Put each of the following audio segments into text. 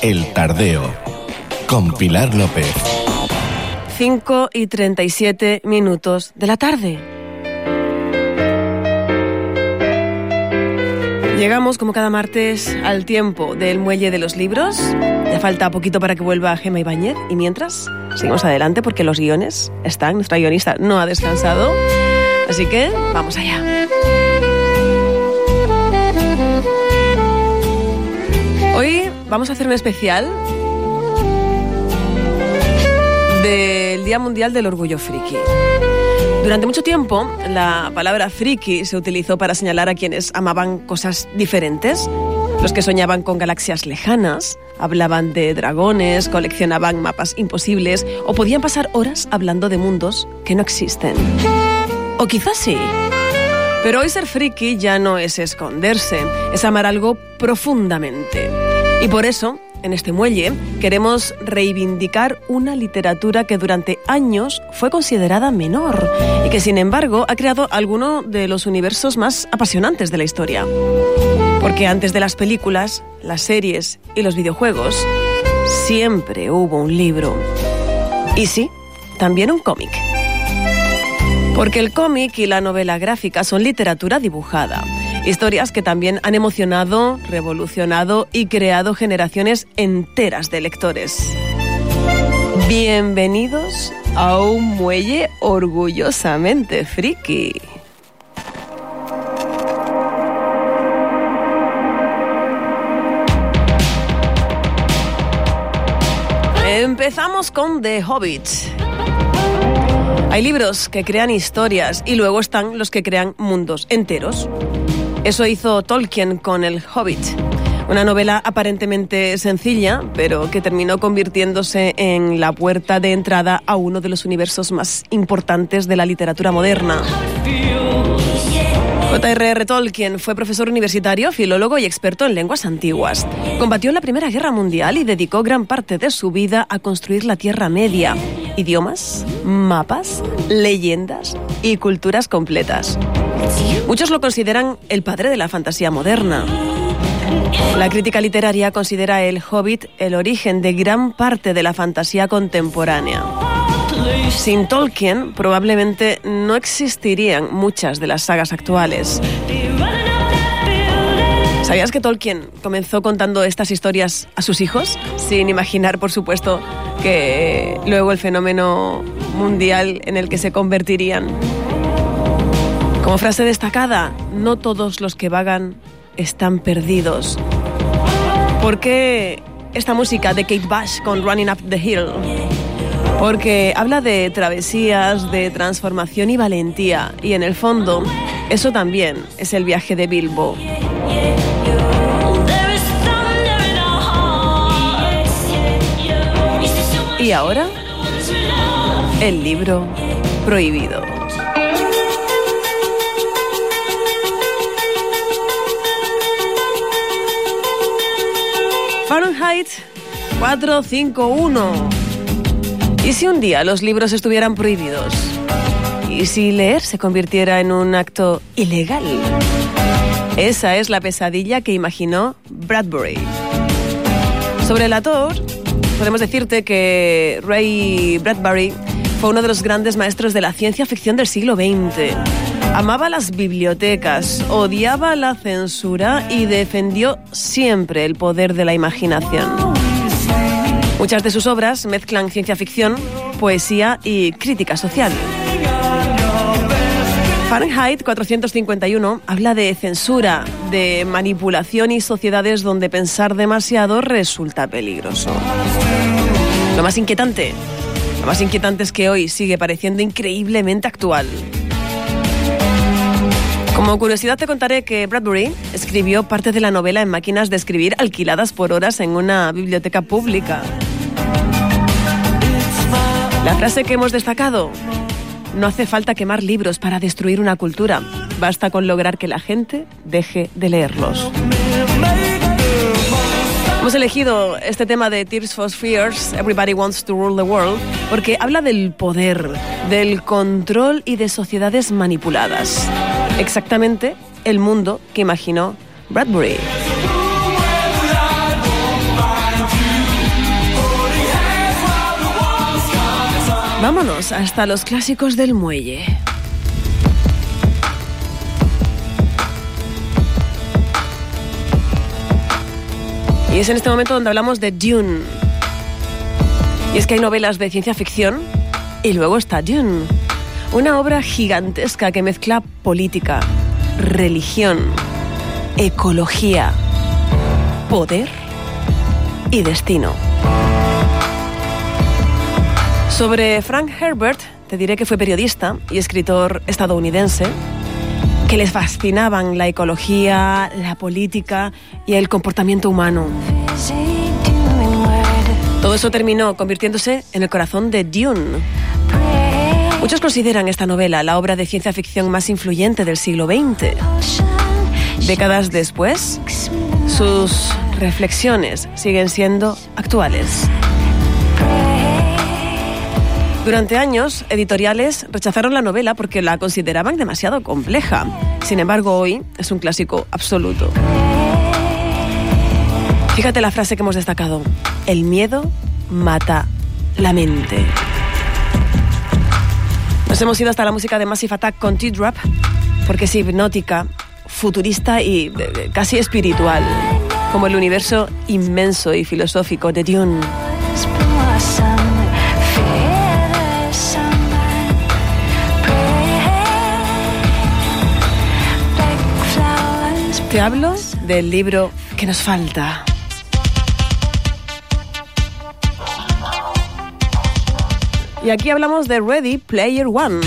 El Tardeo, con Pilar López. 5:37 de la tarde. Llegamos, como cada martes, al tiempo del Muelle de los Libros. Ya falta poquito para que vuelva Gemma Ibáñez. Y mientras, seguimos adelante porque los guiones están. Nuestra guionista no ha descansado. Así que, vamos allá. Hoy vamos a hacer un especial del Día Mundial del Orgullo Friki. Durante mucho tiempo, la palabra friki se utilizó para señalar a quienes amaban cosas diferentes. Los que soñaban con galaxias lejanas, hablaban de dragones, coleccionaban mapas imposibles o podían pasar horas hablando de mundos que no existen. O quizás sí. Pero hoy ser friki ya no es esconderse, es amar algo profundamente. Y por eso, en este muelle, queremos reivindicar una literatura que durante años fue considerada menor y que, sin embargo, ha creado alguno de los universos más apasionantes de la historia. Porque antes de las películas, las series y los videojuegos, siempre hubo un libro. Y sí, también un cómic. Porque el cómic y la novela gráfica son literatura dibujada. Historias que también han emocionado, revolucionado y creado generaciones enteras de lectores. Bienvenidos a un muelle orgullosamente friki. Empezamos con The Hobbit. Hay libros que crean historias y luego están los que crean mundos enteros. Eso hizo Tolkien con El Hobbit, una novela aparentemente sencilla, pero que terminó convirtiéndose en la puerta de entrada a uno de los universos más importantes de la literatura moderna. J.R.R. Tolkien fue profesor universitario, filólogo y experto en lenguas antiguas. Combatió en la Primera Guerra Mundial y dedicó gran parte de su vida a construir la Tierra Media. Idiomas, mapas, leyendas y culturas completas. Muchos lo consideran el padre de la fantasía moderna. La crítica literaria considera El Hobbit el origen de gran parte de la fantasía contemporánea. Sin Tolkien, probablemente no existirían muchas de las sagas actuales. ¿Sabías que Tolkien comenzó contando estas historias a sus hijos? Sin imaginar, por supuesto, que luego el fenómeno mundial en el que se convertirían. Como frase destacada, no todos los que vagan están perdidos. ¿Por qué esta música de Kate Bush con Running Up the Hill? Porque habla de travesías, de transformación y valentía. Y en el fondo, eso también es el viaje de Bilbo. Y ahora, el libro prohibido. Fahrenheit 451. ¿Y si un día los libros estuvieran prohibidos? ¿Y si leer se convirtiera en un acto ilegal? Esa es la pesadilla que imaginó Bradbury. Sobre el autor, podemos decirte que Ray Bradbury fue uno de los grandes maestros de la ciencia ficción del siglo XX. Amaba las bibliotecas, odiaba la censura y defendió siempre el poder de la imaginación. Muchas de sus obras mezclan ciencia ficción, poesía y crítica social. Fahrenheit 451 habla de censura, de manipulación y sociedades donde pensar demasiado resulta peligroso. Lo más inquietante es que hoy sigue pareciendo increíblemente actual. Como curiosidad te contaré que Bradbury escribió parte de la novela en máquinas de escribir alquiladas por horas en una biblioteca pública. La frase que hemos destacado: no hace falta quemar libros para destruir una cultura, basta con lograr que la gente deje de leerlos. Hemos elegido este tema de Tears for Fears, Everybody Wants to Rule the World, porque habla del poder, del control y de sociedades manipuladas. Exactamente el mundo que imaginó Bradbury. Vámonos hasta los clásicos del muelle. Y es en este momento donde hablamos de Dune. Y es que hay novelas de ciencia ficción y luego está Dune, una obra gigantesca que mezcla política, religión, ecología, poder y destino. Sobre Frank Herbert te diré que fue periodista y escritor estadounidense, que les fascinaban la ecología, la política y el comportamiento humano. Todo eso terminó convirtiéndose en el corazón de Dune. Muchos consideran esta novela la obra de ciencia ficción más influyente del siglo XX. Décadas después, sus reflexiones siguen siendo actuales. Durante años, editoriales rechazaron la novela porque la consideraban demasiado compleja. Sin embargo, hoy es un clásico absoluto. Fíjate la frase que hemos destacado. El miedo mata la mente. Nos hemos ido hasta la música de Massive Attack con Teardrop, porque es hipnótica, futurista y casi espiritual, como el universo inmenso y filosófico de Dune. Te hablo del libro que nos falta. Y aquí hablamos de Ready Player One.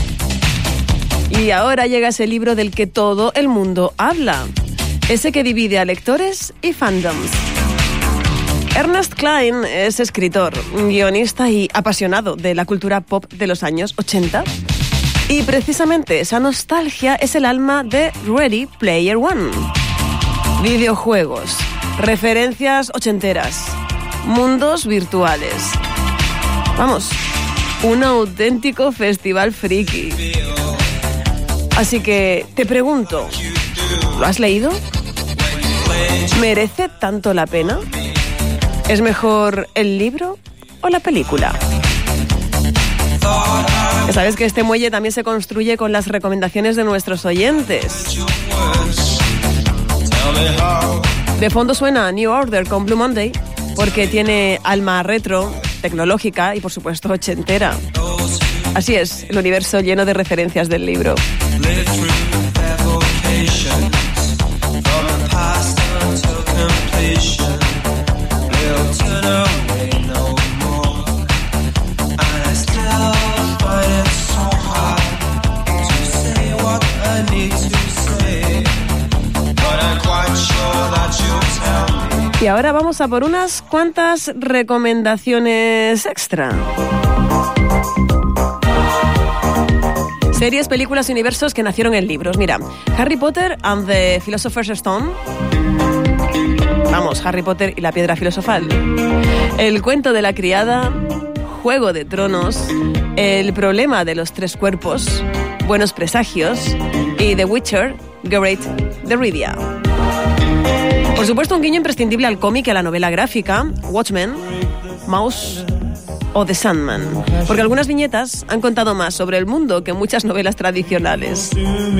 Y ahora llega ese libro del que todo el mundo habla. Ese que divide a lectores y fandoms. Ernest Cline es escritor, guionista y apasionado de la cultura pop de los años 80. Y precisamente esa nostalgia es el alma de Ready Player One. Videojuegos, referencias ochenteras, mundos virtuales. Vamos, un auténtico festival friki. Así que te pregunto, ¿lo has leído? ¿Merece tanto la pena? ¿Es mejor el libro o la película? Ya sabes que este muelle también se construye con las recomendaciones de nuestros oyentes. De fondo suena New Order con Blue Monday, porque tiene alma retro, tecnológica y por supuesto ochentera. Así es, el universo lleno de referencias del libro. Y ahora vamos a por unas cuantas recomendaciones extra. Series, películas y universos que nacieron en libros. Mira, Harry Potter and the Philosopher's Stone. Vamos, Harry Potter y la piedra filosofal. El cuento de la criada, Juego de Tronos, El problema de los tres cuerpos, Buenos presagios y The Witcher, Geralt de Rivia. Por supuesto, un guiño imprescindible al cómic y a la novela gráfica, Watchmen, Mouse o The Sandman, porque algunas viñetas han contado más sobre el mundo que muchas novelas tradicionales.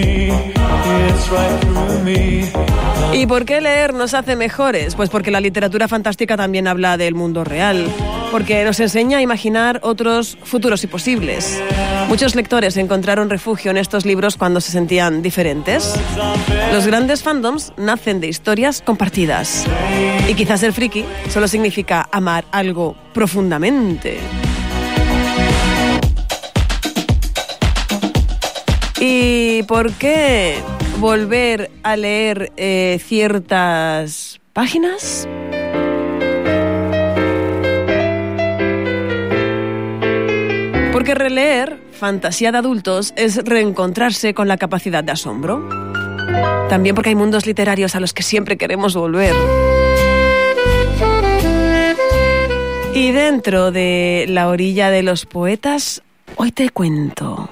¿Y por qué leer nos hace mejores? Pues porque la literatura fantástica también habla del mundo real, porque nos enseña a imaginar otros futuros imposibles. Muchos lectores encontraron refugio en estos libros cuando se sentían diferentes. Los grandes fandoms nacen de historias compartidas. Y quizás ser friki solo significa amar algo profundamente. ¿Y por qué volver a leer ciertas páginas? Porque releer fantasía de adultos es reencontrarse con la capacidad de asombro. También porque hay mundos literarios a los que siempre queremos volver. Y dentro de la orilla de los poetas, hoy te cuento.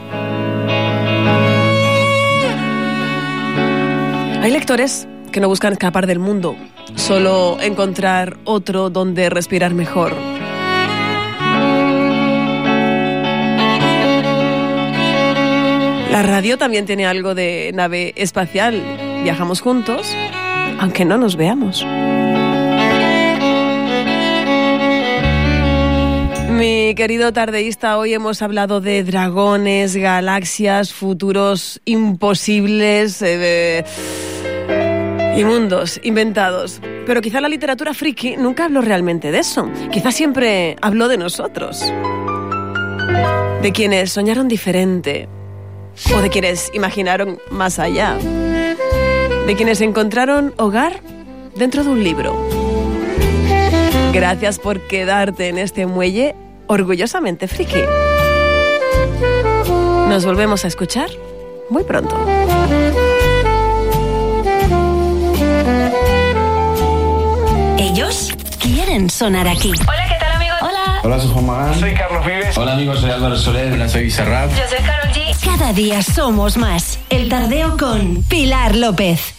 Hay lectores que no buscan escapar del mundo, solo encontrar otro donde respirar mejor. La radio también tiene algo de nave espacial. Viajamos juntos, aunque no nos veamos. Mi querido tardeísta, hoy hemos hablado de dragones, galaxias, futuros imposibles y mundos inventados. Pero quizá la literatura friki nunca habló realmente de eso. Quizá siempre habló de nosotros. De quienes soñaron diferente. O de quienes imaginaron más allá. De quienes encontraron hogar dentro de un libro. Gracias por quedarte en este muelle orgullosamente friki. Nos volvemos a escuchar muy pronto. Ellos quieren sonar aquí. Hola, ¿qué tal, amigos? Hola. Hola, soy Juan Magán. Soy Carlos Vives. Hola, amigos, soy Álvaro Soler. Hola, soy Bizarrap. Yo soy Karol G. Cada día somos más. El Tardeo con Pilar López.